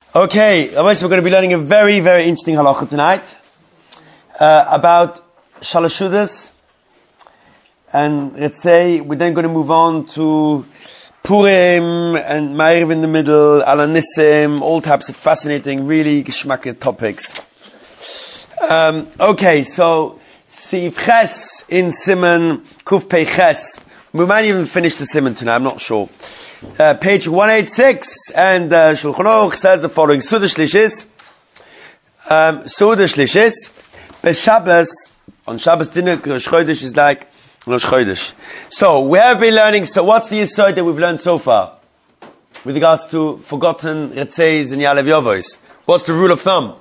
Okay, we're going to be learning a very, very interesting halacha tonight about shalashudas, and let's say we're then going to move on to Purim and Ma'ariv in the middle, Al Nissim, all types of fascinating, really geschmacked topics. Okay, so Sif Ches in Siman Kuf Pei Ches. We might even finish the Siman tonight, I'm not sure. Page 186, and Shulchan Aruch says the following: Suda Shlishis, B'Shabbos, on Shabbos dinner, Rosh Chodesh is like Rosh Chodesh. So we have been learning. So what's the yesod that we've learned so far with regards to forgotten Retzeis and Ya'alev Yovos? What's the rule of thumb?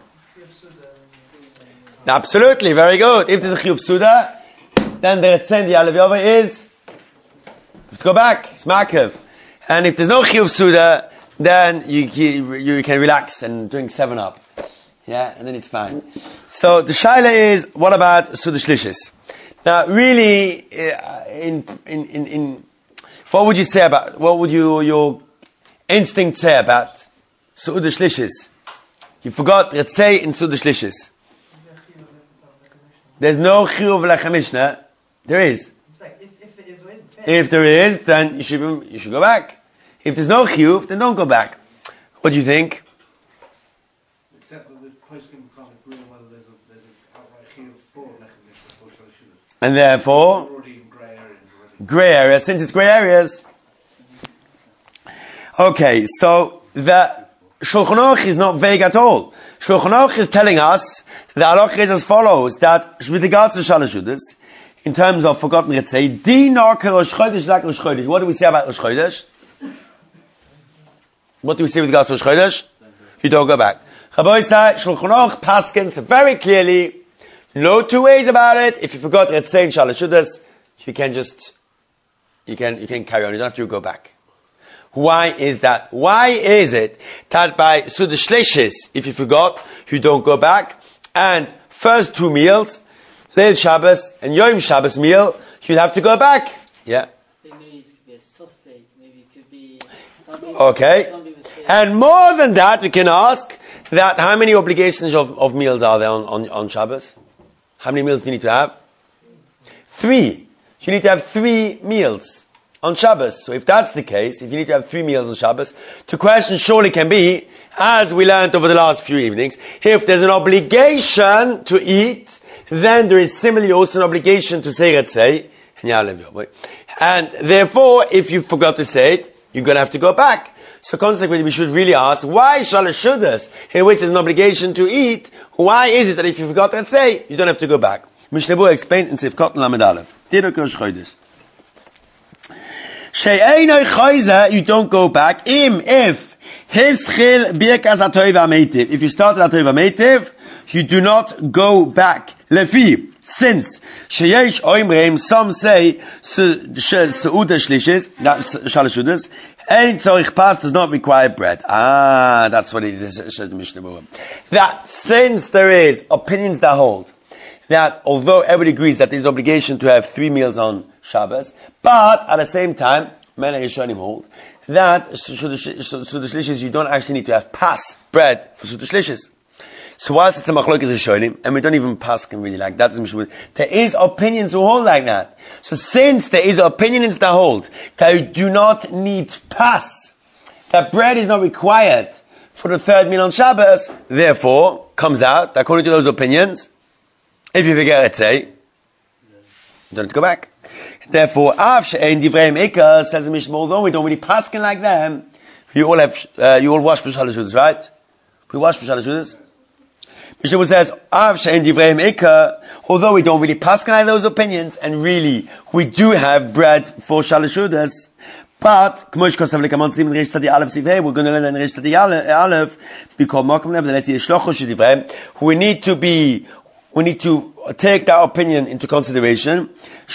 Absolutely, very good. If there's a Chiyuv Suda, then the Retzei and the Ya'alev Yovo is you have to go back. It's Ma'akev. And if there's no Chiyuv Suda, then you can relax and drink 7-Up. Yeah, and then it's fine. So the Shaila is, what about Suda Shlishis? Now, really, what would you say about, what would your instinct say about Suda Shlishis? You forgot Retzei in Suda Shlishis. There's no Chiyuv Lechem Mishnah. There is. If there is, then you should go back. If there's no chiyuv, then don't go back. What do you think? Except that the poskim can't agree on whether there's an outright chiyuv for lechem mishnah for shalashudas. And therefore, we're already in grey areas already. Grey areas. Since it's grey areas. Okay, so the Shulchan Aruch is not vague at all. Shulchan Aruch is telling us the halacha is as follows: that with regards to shalashudas, in terms of forgotten Retzei, dinar Rosh Chodesh like Rosh Chodesh. What do we say about Rosh Chodesh? What do we say with regards to Rosh Chodesh? You don't go back. Chaboi say, Shulchan Aruch paskins very clearly, no two ways about it. If you forgot Retzei and shalashudas, you can carry on. You don't have to go back. Why is that? Why is it that by Suda Shlishis, if you forgot, you don't go back, and first two meals, Leil Shabbos and Yom Shabbos meal, you'd have to go back. Yeah. Maybe it could be a suffix, maybe it could be... Okay. And more than that, we can ask that how many obligations of meals are there on Shabbos? How many meals do you need to have? 3. You need to have 3 meals on Shabbos. So if that's the case, if you need to have 3 meals on Shabbos, the question surely can be, as we learned over the last few evenings, if there's an obligation to eat, then there is similarly also an obligation to say Retzei and Ya'alev Yovos. And therefore, if you forgot to say it, you're going to have to go back. So consequently, we should really ask, why shalashudas, in which there's an obligation to eat, why is it that if you forgot Retzei, you don't have to go back? Mishnah Berurah explained in Sivkot Lamed Aleph. Dinok Rosh Chodesh. She'einoi chayze, you don't go back. If hischil birkas hatoiv ha'meitiv, if you started hatoiv ha'meitiv, you do not go back. Lefi, since sheyesh oimreim, some say seuda shlishis, that shalashudas, ein tzorich pas does not require bread. That's what it is. Mishnah Berurah. That since there is opinions that hold that although everybody agrees that there's obligation to have 3 meals on Shabbos, but at the same time, many Rishonim hold that Suda Shlishis you don't actually need to have pas bread for Suda Shlishis. So whilst it's a machlokes Rishonim, and we don't even paskin really like that, there is opinions who hold like that. So since there is opinions that hold that you do not need pas, that bread is not required for the 3rd meal on Shabbos, therefore comes out that according to those opinions, if you forget Retzei, you don't have to go back. Therefore, says the Mishnah, although we don't really paskin like them, you all wash for shalashudas, right? We wash for shalashudas. Mishnah says, although we don't really paskin like those opinions, and really we do have bread for shalashudas, but we're going to learn in Reish Tzadi Aleph because we need to take that opinion into consideration.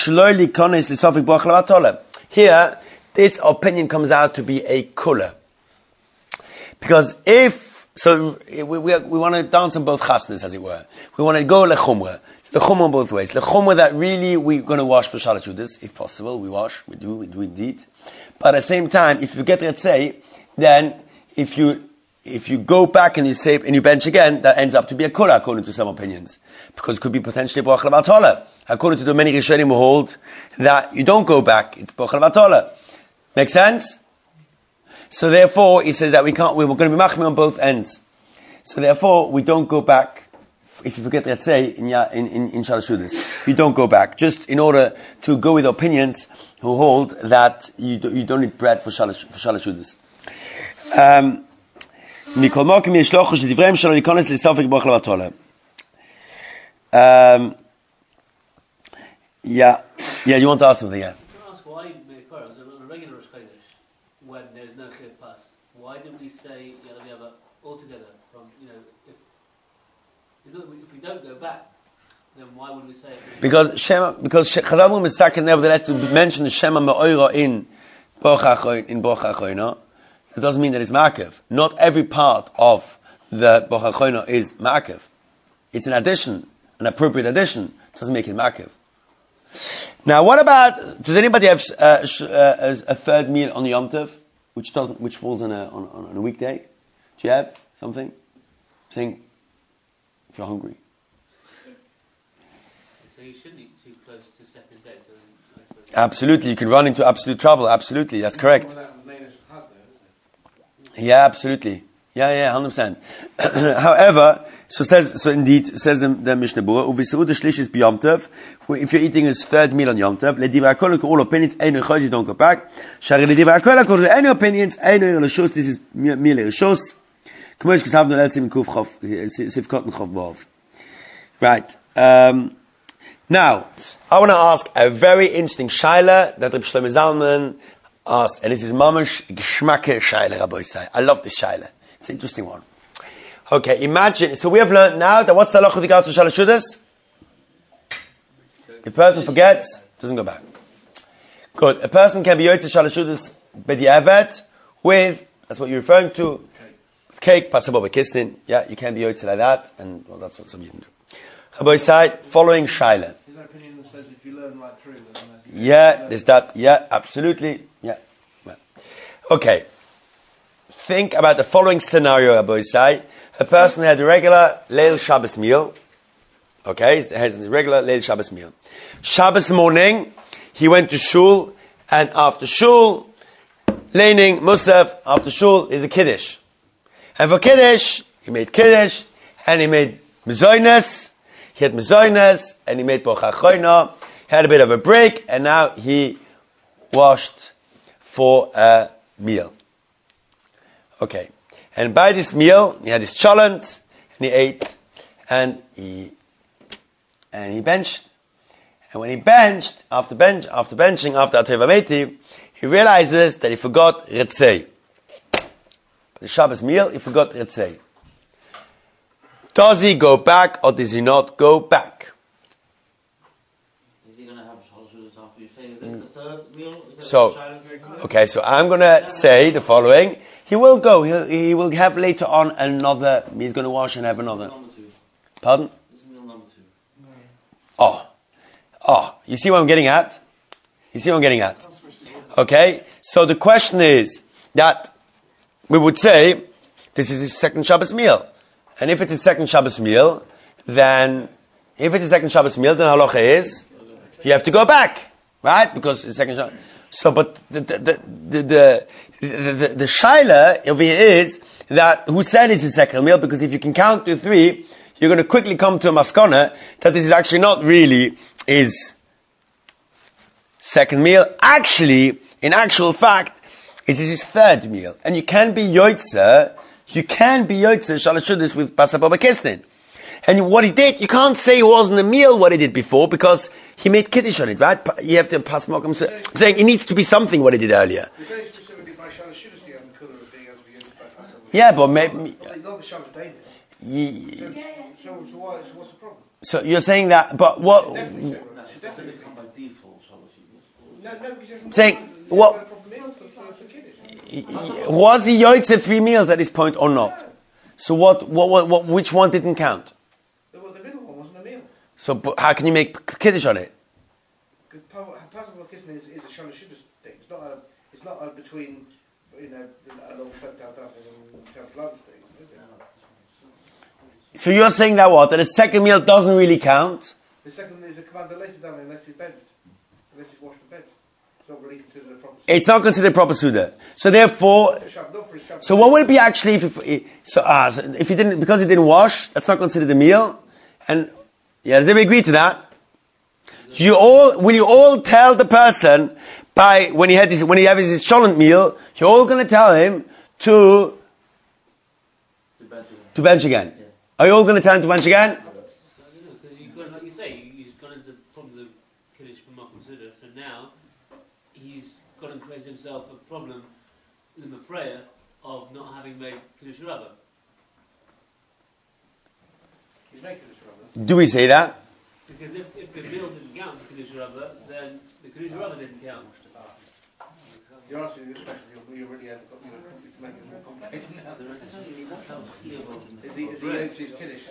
Here, this opinion comes out to be a kula. Because we want to dance on both chasnas, as it were. We want to go lechumra both ways. Lechumra that really we're going to wash for shalashudas, if possible. We do indeed. But at the same time, if you get Retzei, then if you if you go back and you say, and you bench again, that ends up to be a kula, according to some opinions. Because it could be potentially bracha l'vatala. According to the many Rishonim who hold that you don't go back, it's bracha l'vatala. Make sense? So therefore, he says that we're going to be machmir on both ends. So therefore, we don't go back. If you forget Ratzei in Shalosh Shudas, you don't go back. Just in order to go with opinions who hold that you don't need bread for Shalosh Shudas. Mikol Mokim Yeshlochu Shedivrei Shelo Nikones L'Safek Bracha L'Vatala. Yeah, you want to ask something, yeah? Can I ask why Meikor, on a regular Rosh Chodesh, when there's no Chiyuv Pas, why didn't we say Yad Yava altogether? From if we don't go back, then why would we say it? Because Chazal will mistaken nevertheless to mention the Shema Me'oira in Bracha Achroina. That doesn't mean that it's Ma'akev. Not every part of the Bracha Achroina is Ma'akev. It's an addition, an appropriate addition. It doesn't make it Ma'akev. Now, what about? Does anybody have a third meal on the Yom Tov, which falls on a weekday? Do you have something? Saying, if you're hungry. So you shouldn't eat too close to second day. Absolutely, you can run into absolute trouble. Absolutely, that's correct. Yeah, absolutely. Yeah, 100%. However, says the Mishnah Berurah, Uvisru the Shlish is b'Yom Tov. If you're eating his third meal on Yom Tov, L'divrei hakol, all opinions, Eino Choj, you don't go back. Shari L'divrei hakol, according to any opinions, Eino Rishos, this is meal Rishos. K'mosh Kisavnu L'elzim Kuf Chav, Sivkot and Chav Vav. Right. Now, I want to ask a very interesting shaila that Reb Shlomo Zalman asked, and this is mamash geschmacke shaila, Rabbi Yisai. I love this shaila. It's an interesting one. Okay, imagine, so we have learned now that what's the halach with regards to Shalosh Shudas? If a person forgets, doesn't go back. Good. A person can be yotze Shalosh Shudas b'di'evet with, that's what you're referring to, cake, pasabo b'kistin. Yeah, you can be yotze like that, and well, that's what some people do. Rabbi Yisai, following shaila. His opinion that says if you learn right through, yeah, there's that. Yeah, absolutely. Yeah. Well, okay. Think about the following scenario, Rabbi Yisai. A person had a regular Leil Shabbos meal. Okay, he has a regular Leil Shabbos meal. Shabbos morning, he went to shul, and after shul, Leining, Musaf, after shul is a Kiddush. And for Kiddush, he made Kiddush, and he made Mezonos. He had Mezonos, and he made Bracha Achroina. He had a bit of a break, and now he washed for a meal. Okay. And by this meal, he had his cholent, and he ate, and he benched. And when he benched, after benching, after Ateva Meiti, he realizes that he forgot Ritzei. For the Shabbos meal, he forgot Ritzei. Does he go back, or does he not go back? Is he going to have Shalosh Shudas after you say, is this the third meal? So I'm going to say the following. He will go. He will have later on another. He's going to wash and have another. Pardon? This is meal number 2. Oh. You see what I'm getting at? Okay. So the question is that we would say this is his second Shabbos meal, and if it's his second Shabbos meal, then halacha is you have to go back, right? Because it's second Shabbos. So, but the shaila over here is that who said it's his second meal? Because if you can count to 3, you're going to quickly come to a maskana that this is actually not really his second meal. Actually, in actual fact, it is his third meal, and you can be yotze Shalosh Shudas with pasabo b'kistin. And what he did, you can't say it wasn't a meal what he did before because he made kiddush on it, right? You have to pass mokum. I'm saying it needs to be something what he did earlier. You're saying specifically by Shalosh Shudas, you have the colour of being able to be used by Passover. Yeah, but maybe. Not the Shabbos day. So what's the problem? So you're saying that, but what? Definitely Should definitely come by default, Shalosh Shudas. No, because Saying what? Was he yotze 3 meals at this point or not? So what? Which one didn't count? The middle one wasn't a meal. So how can you make kiddush on it? Because Passover kissing is a Shalosh Shudas thing. It's not a between a long fed out and blood thing. So you're saying that what? That the second meal doesn't really count? The second is a command that later down unless it's benched. Unless it's washed and benched. It's not really considered a proper It's not considered proper Suda. So therefore, so what will it be actually if he didn't, because he didn't wash, that's not considered a meal? And, yeah, does everybody agree to that? Will you all tell the person when he has his Sholent meal, you're all going to tell him to bench again? Yeah. Are you all going to tell him to bench again? Because you've got, like you say, he's got into problems of Kiddush from Malkum Suda, so now he's got and created himself a problem, the Mafreya, of not having made Kiddush Rabbah. He's making this rubber. Do we say that? Because if the meal didn't count for Kiddush Rabbah, then the Kiddush Rabbah didn't count. You're asking this question, you already have got it's making it more complicated now. Is he owns his Kiddush?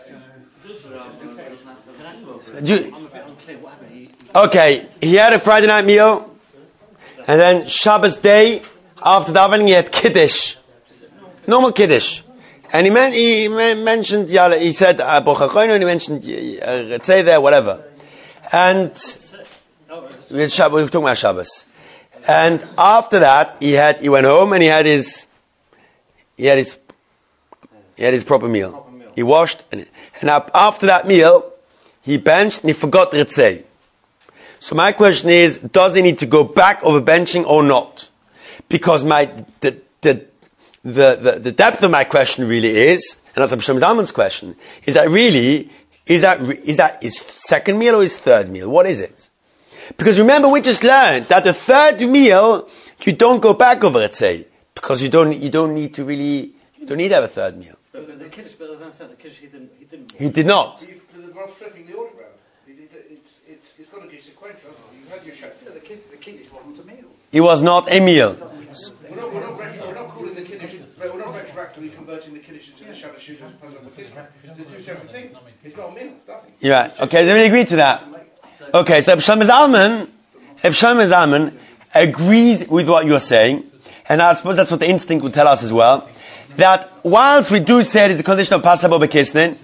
Okay, he had a Friday night meal, and then Shabbos day, after davening, he had Kiddush. Normal Kiddush. And he mentioned, he said, and he mentioned, say there, whatever. And, we're talking about Shabbos. And after that, he went home and he had his proper meal. He washed, and after that meal, he benched and he forgot Ritzei. So my question is, does he need to go back over benching or not? Because the depth of my question really is, and that's Abisham Zalman's question, is that his second meal or his third meal? What is it? Because remember, we just learned that the third meal, you don't go back over it, say, because you don't need to have a third meal. But the Kiddush, but as I said, the Kiddush, he didn't. He did not. The flipping the order around. It's got to be sequential, hasn't it? You've had your Shabbos. The Kiddush wasn't a meal. It was not a meal. We're not calling the Kiddush, we're not retroactively converting the Kiddush into the Shabbos Shusha as part of the Kiddush. They're two separate things. It's not a meal, it's nothing. Yeah. Okay, so we agree to that. Okay, so Abisham Zalman agrees with what you're saying, and I suppose that's what the instinct would tell us as well, that whilst we do say it's a condition of Pasabo Bekisnin,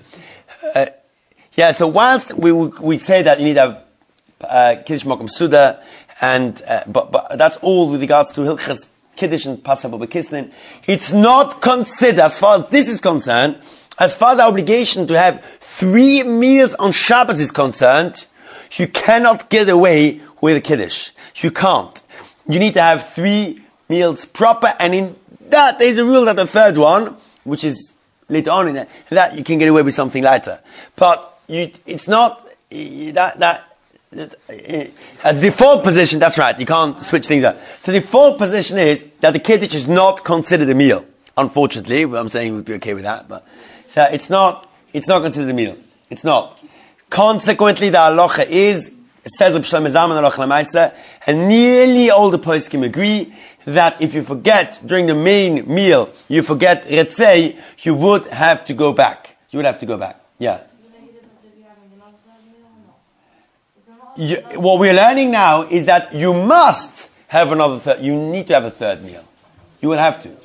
so whilst we say that you need to have Kiddush Mokum Suda, and but that's all with regards to Hilchas Kiddush and Pasabo Bekisnin, it's not considered, as far as this is concerned, as far as our obligation to have 3 meals on Shabbos is concerned, you cannot get away with a Kiddush. You can't. You need to have 3 meals proper, and in that, there's a rule that the third one, which is later on in that you can get away with something lighter. But it's not, a default position, that's right, you can't switch things up. The default position is that the Kiddush is not considered a meal. Unfortunately, I'm saying we'd be okay with that, but so it's not considered a meal. It's not. Consequently, the halacha is, says Reb Shlomo Zalman halacha l'maaseh, and nearly all the poskim agree that if you forget during the main meal, you forget Ritzei, you would have to go back. You would have to go back. Yeah. What we're learning now is that you must have another third. You need to have a third meal. You will have to,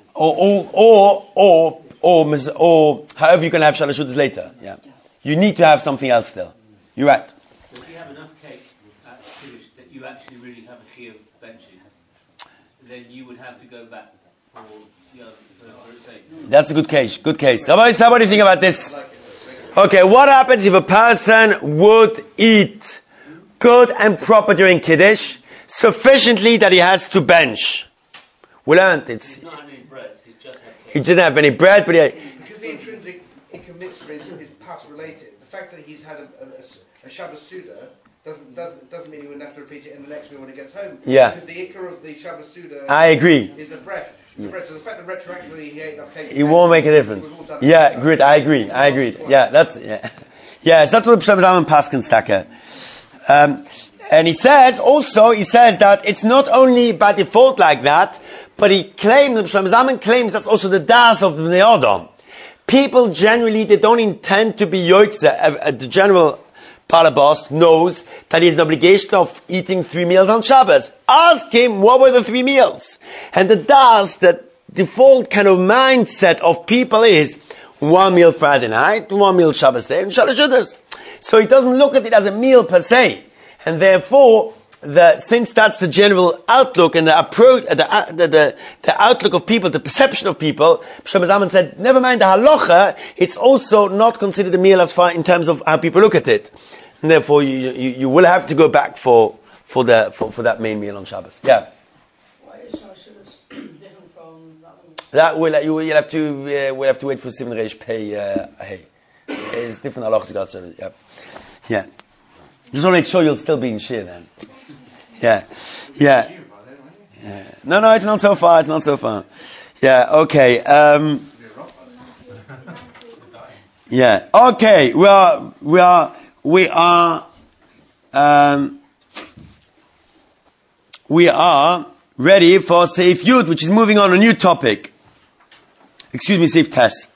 or however you can have Shalosh Seudas later. Yeah. You need to have something else still. You're right. So if you have enough cake at Kiddush that you actually really have a chiyuv benching, then you would have to go back for the other sake. That's a good case. Good case. What do you think about this? Okay, what happens if a person would eat good and proper during Kiddush, sufficiently that he has to bench? We learned it's. He's not having any bread. He just had cake. He didn't have any bread, but Because the intrinsic mitzvah is past related. The fact that he's had a Shabbos Suda doesn't mean he wouldn't have to repeat it in the next meal when he gets home. Yeah. Because the ikar of the Shabbos Suda I agree. is the bread. So the fact that retroactively he ate enough cake. It won't make a difference. Yeah, good. I agree. Yeah, that's Yes, that's what Shlomo Zalman Paskins Taka. And he says that it's not only by default like that, but Shlomo Zalman claims that's also the das of the Bnei Adam. People generally, they don't intend to be yoitze. The general Palabas knows that he has an obligation of eating 3 meals on Shabbos. Ask him, what were the 3 meals? And the default kind of mindset of people is, one meal Friday night, one meal Shabbos day, and Shalosh Udas. So he doesn't look at it as a meal per se. And therefore, since that's the general outlook and the approach, the outlook of people, the perception of people, Shlomo Zalman said, never mind the halacha, it's also not considered a meal as far in terms of how people look at it. And therefore, you will have to go back for that main meal on Shabbos. Yeah. Why is Shalosh Udas different from that one? That we'll have to wait for Simon Reish Pei. Hey, it's different halachas. Yeah. Just want to make sure you'll still be in Shir then. Yeah. No, it's not so far. Yeah. Okay. Yeah. Okay. We are ready for Seif Yud, which is moving on a new topic. Excuse me, Seif Tes.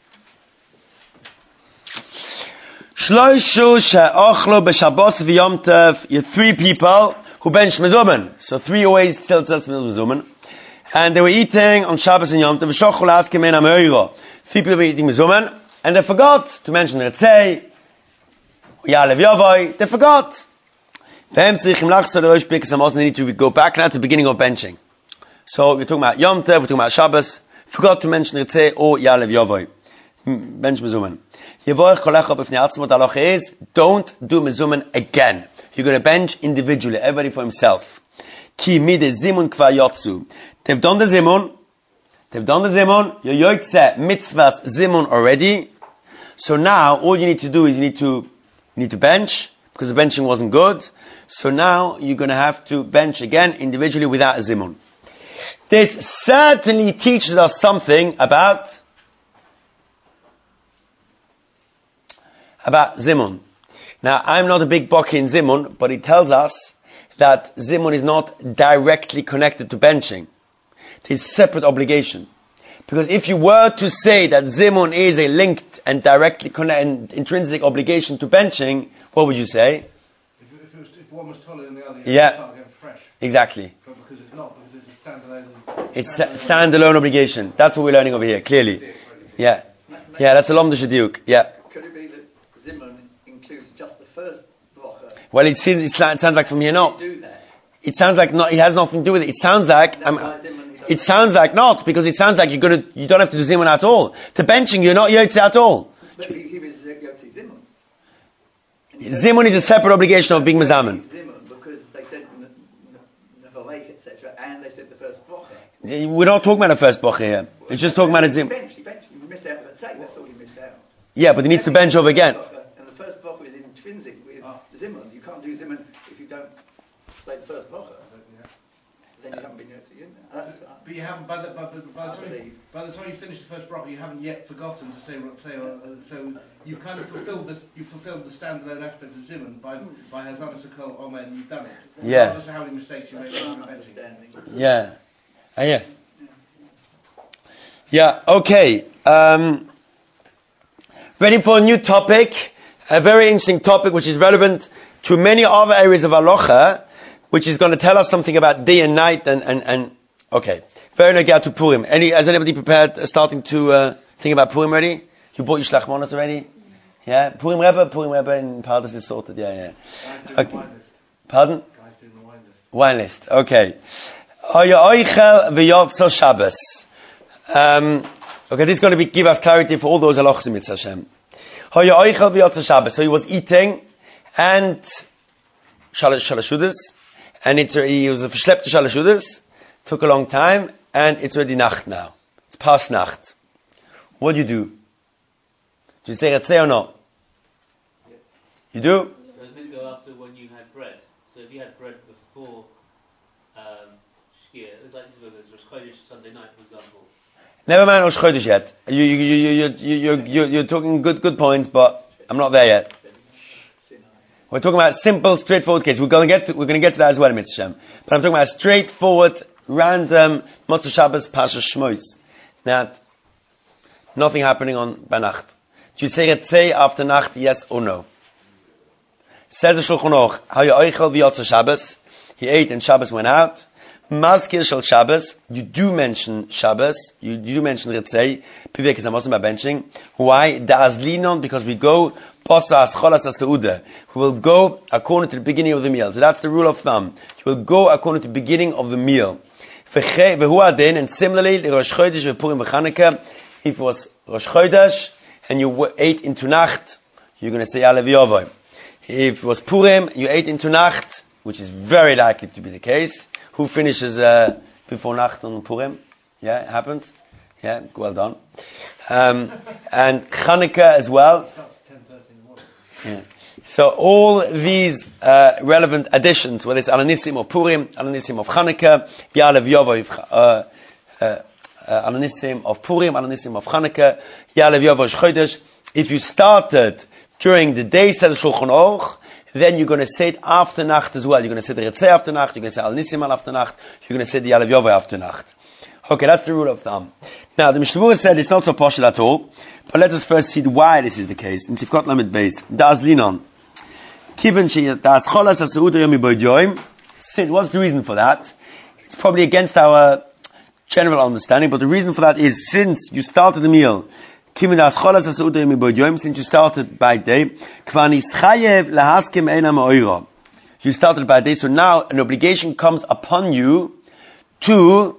Shloishu she'ochlo b'Shabbos v'Yom Tov. You're 3 people who bench mezuman. So 3 always still mezuman. And they were eating on Shabbos and Yom Tov. V'shochu la'askim ein ha'me'oiro. 3 people were eating mezuman. And they forgot to mention Retzei. Ya'alev Yavoi. They forgot. They need to go back now to the beginning of benching. So we're talking about Yom Tov, we're talking about Shabbos. Forgot to mention Retzei or Ya'alev Yavoi. Bench mezuman. What the halacha is, don't do mezuman again. You're going to bench individually, everybody for himself. Ki mide zimun kva yotzu. They've done the zimun. You're yoytze mitzvahs zimun already. So now, all you need to do is you need to bench, because the benching wasn't good. So now, you're going to have to bench again, individually, without a zimun. This certainly teaches us something about Zimun. Now, I'm not a big boki in Zimun, but it tells us that Zimun is not directly connected to benching. It is a separate obligation. Because if you were to say that Zimun is a linked and directly connected, intrinsic obligation to benching, what would you say? If one was taller than the other, yeah, start again fresh. Exactly. But because it's not, because it's a standalone. It's standalone obligation. That's what we're learning over here, clearly. Yeah. Yeah, that's a Lomda Shadiuk. Yeah. Could it be that Zimun includes just the first bracha? Well, it sounds like from here not. Do that. It sounds like not. It has nothing to do with it. It sounds like it sounds like not, because it sounds like you don't have to do zimun at all. To benching, you're not yotze at all. But he was yotze Zimun. Zimun is a separate obligation of being mezamen. Zimun because they said nevalek etc. and they said the first bracha. We're not talking about the first bracha here. It's just talking about a zimun. He missed out of the take. That's all he missed out. Yeah, but he needs to bench over again. And the first bracha is intrinsic with Zimun. You can't do Zimun if you don't say the first bracha. Then you haven't been yotze Yud. But you haven't, by the time you finish the first bracha, you haven't yet forgotten to say so you've kind of fulfilled the standalone aspect of Zimun by Hazana Sakol Omen, you've done it. Yeah. Regardless of how many mistakes you made. Yeah. Yeah, okay. Ready for a new topic, a very interesting topic which is relevant to many other areas of halacha, which is going to tell us something about day and night and okay. Very nagah to Purim. Has anybody prepared, starting to think about Purim already? You bought your shlachmonos already? Yeah? Purim Rebbe in Pardes is sorted. Yeah. Okay. Pardon? Guys doing the wine list. Okay. Oichel v'yotzo Shabbos. Okay, this is going to give us clarity for all those halachos in Mitzvah Hashem. Oichel v'yotzo Shabbos. So he was eating and Shalosh Udas, and he was verschleppt to Shalosh Udas. Took a long time, and it's already Nacht now. It's past Nacht. What do? Do you say Retzei or not? Yeah. You do? Doesn't it go after when you had bread? So if you had bread before Shkia, it's like this was Rosh Chodesh Sunday night, for example. Never mind Rosh Chodesh yet. You're talking good points, but I'm not there yet. We're talking about simple, straightforward case. We're going to get to that as well, Mitzvah Hashem. But I'm talking about straightforward, random Motzei Shabbos Pasha Shmois. That nothing happening on Banacht. Do you say Retzei after Nacht, yes or no? Says the Shulchan Aruch, Hayo Oichel v'yotzo Shabbos. He ate and Shabbos went out. Maskir shel Shabbos, you do mention Shabbos, you do mention Ritzei, Pivek is Amosim by benching. Why? Da'azlinon, because we go, Posa Ascholas Asauda. We will go according to the beginning of the meal. So that's the rule of thumb. You will go according to the beginning of the meal. And similarly, the Rosh Chodesh, Purim, Chanukah, if it was Rosh Chodesh, and you ate into Nacht, you're going to say Ya'alev Yovoi. If it was Purim, you ate into Nacht, which is very likely to be the case. Who finishes before Nacht on Purim? Yeah, it happens. Yeah, well done. And Chanukah as well. Yeah. So all these relevant additions, whether it's Alanissim of Purim, Alanissim of Chanukah, Ya'alev Yovoi, Alanissim of Purim, Alanissim of Chanukah, Ya'alev Yovoi Chodesh. If you started during the day, says Shulchan Aruch, then you're going to say it after Nacht as well. You're going to say the Ritzei after Nacht, you're going to say Al-Nissim after Nacht, you're going to say the Ya'alev Yovoi after Nacht. Okay, that's the rule of thumb. Now, the Mishnah Berurah said it's not so poshel at all, but let us first see why this is the case. In Sifkot Lamed Beis, Da'az Linon, Kiven Da'az Cholas HaSeuda Yom Miboid Yoim. Said, what's the reason for that? It's probably against our general understanding, but the reason for that is, since you started the meal, since you started by day, you started by day, so now an obligation comes upon you to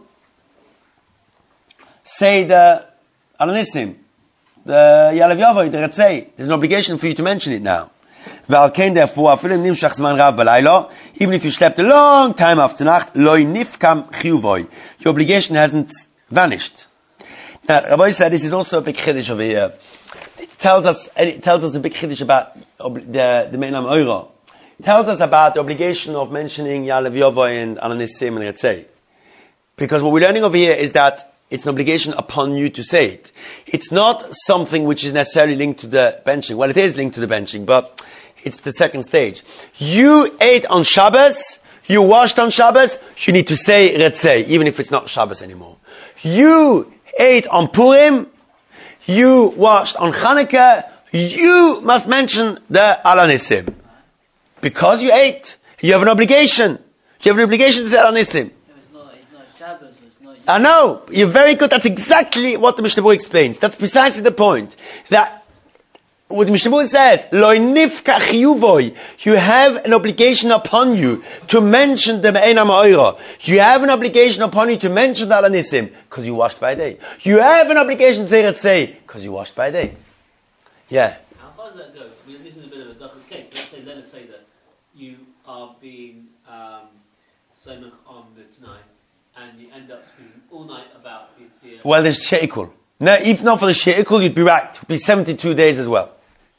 say the Alanissim, the Ya'alev Yovoi, the Ritzei. There's an obligation for you to mention it now. Therefore, even if you slept a long time after Nacht, your obligation hasn't vanished. Now, Rabbi said this is also a big chiddush over here. It tells us a big chiddush about the Meinam Oiro. It tells us about the obligation of mentioning Ya'alev Yovoi and Alanissim and Ritzei. Because what we're learning over here is that it's an obligation upon you to say it. It's not something which is necessarily linked to the benching. Well, it is linked to the benching, but it's the second stage. You ate on Shabbos, you washed on Shabbos, you need to say Ritzei, even if it's not Shabbos anymore. You ate on Purim, you washed on Chanukah, you must mention the Alanissim. Because you ate, you have an obligation. You have an obligation to say Alanissim. It's not Shabbos, it's not... I know, you're very good. That's exactly what the Mishnah Berurah explains. That's precisely the point. That what the Mishnah Berurah says, Lo nifka chiyuvoi, you have an obligation upon you to mention the Me'ena Ma'oira. You have an obligation upon you to mention the Alanissim, because you washed by day. You have an obligation to say Ritzei, because you washed by day. Yeah. How far does that go? I mean, this is a bit of a duck and cake. Let us say that you are being Somach on the tonight, and you end up speaking all night about Yitzhak. Well, there's She'ikul. Now, if not for the She'ikul, you'd be right. It would be 72 days as well.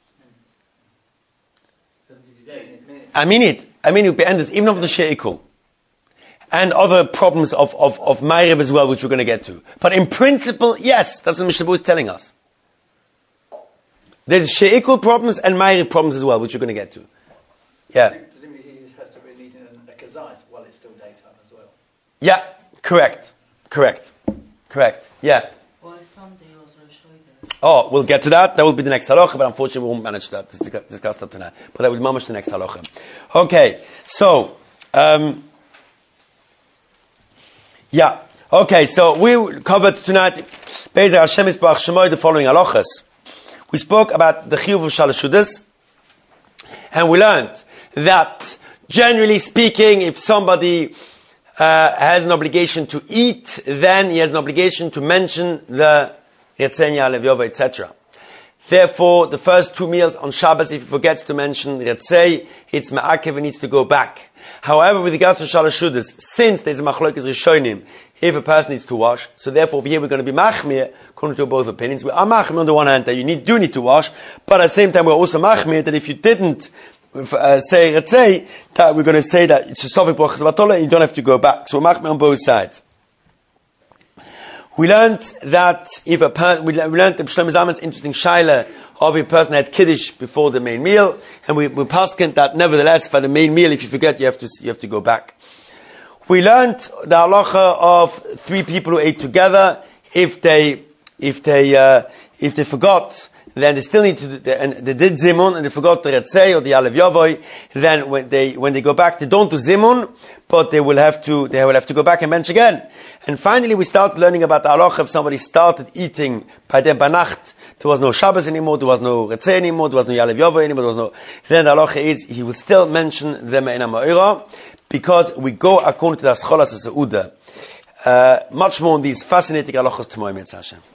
72 days? I mean it would be ended, even not for the She'ikul. And other problems of Ma'ariv as well, which we're going to get to. But in principle, yes, that's what Mishnah Berurah is telling us. There's She'ikul problems and Ma'ariv problems as well, which we're going to get to. Yeah. Presumably he has to be eating a kazais while it's still daytime as well. Yeah, correct. Yeah. Why Sunday was Rosh Chodesh? Oh, we'll get to that. That will be the next halacha, but unfortunately we won't manage to discuss that tonight. But that will be mamash the next halacha. Okay, so, yeah. Okay, so we covered tonight, Be'ezer Hashem Yisbarach Shemoy, the following halachas. We spoke about the chiyuv of Shalosh Seudos, and we learned that, generally speaking, if somebody has an obligation to eat, then he has an obligation to mention the Ritzei, Ya'alev Yovoi, etc. Therefore, the first two meals on Shabbos, if he forgets to mention Ritzei, it's Ma'akev and needs to go back. However, with regards to Shalosh Seudos, since there's a Machlokes Rishonim, if a person needs to wash, so therefore over here we're going to be Machmir, according to both opinions. We are Machmir on the one hand that you do need to wash, but at the same time we're also Machmir that if you didn't say Ritzei, that we're going to say that it's a Sofik Brachas Vatola and you don't have to go back. So we're Machmir on both sides. We learned that we learned the Shlomo Zalman's interesting shaila of a person had Kiddush before the main meal, and we paskened that nevertheless for the main meal, if you forget, you have to go back. We learned the halacha of three people who ate together. If they forgot then they still need to, and they did Zimun, and they forgot the Retzei or the Alev Yavoy, then when they go back, they don't do Zimun, but they will have to go back and bench again. And finally, we start learning about the halacha if somebody started eating by them by Nacht. There was no Shabbos anymore, there was no Retzei anymore, there was no Yalev Yavoy anymore, there was no, then the halacha is, he will still mention the Me'ena Ma'ira, because we go according to the Ascholas Seudah. Much more on these fascinating halachos tomorrow, Mitzvah Hashem.